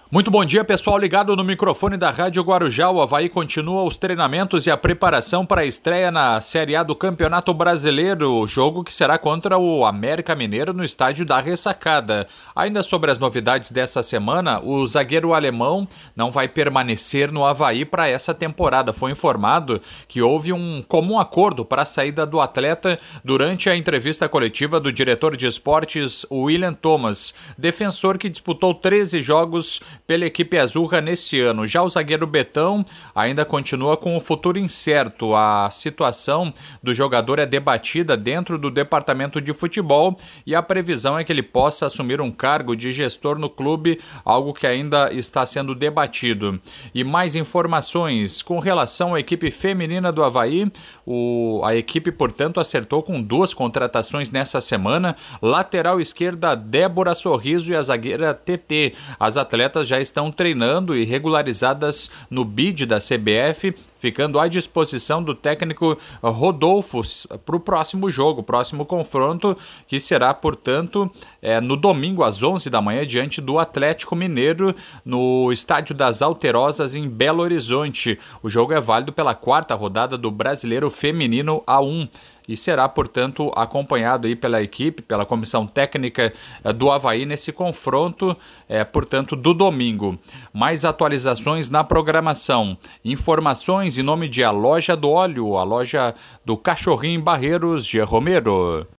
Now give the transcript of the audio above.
Muito bom dia, pessoal ligado no microfone da Rádio Guarujá. O Avaí continua os treinamentos e a preparação para a estreia na Série A do Campeonato Brasileiro, jogo que será contra o América Mineiro no estádio da Ressacada. Ainda sobre as novidades dessa semana, o zagueiro alemão não vai permanecer no Avaí para essa temporada. Foi informado que houve um comum acordo para a saída do atleta durante a entrevista coletiva do diretor de esportes, William Thomas, defensor que disputou 13 jogos pela equipe azurra neste ano. Já o zagueiro Betão ainda continua com o futuro incerto. A situação do jogador é debatida dentro do departamento de futebol e a previsão é que ele possa assumir um cargo de gestor no clube, algo que ainda está sendo debatido. E mais informações com relação à equipe feminina do Avaí. A equipe, portanto, acertou com 2 contratações nessa semana: lateral esquerda Débora Sorriso e a zagueira TT. As atletas já estão treinando e regularizadas no BID da CBF, ficando à disposição do técnico Rodolfo para o próximo jogo, próximo confronto, que será, portanto, no domingo às 11 da manhã, diante do Atlético Mineiro, no Estádio das Alterosas, em Belo Horizonte. O jogo é válido pela 4ª rodada do Brasileiro Feminino A1. E será, portanto, acompanhado aí pela equipe, pela comissão técnica do Avaí nesse confronto, portanto, do domingo. Mais atualizações na programação. Informações em nome de A Loja do Óleo, a loja do Cachorrinho em Barreiros, G. Romero.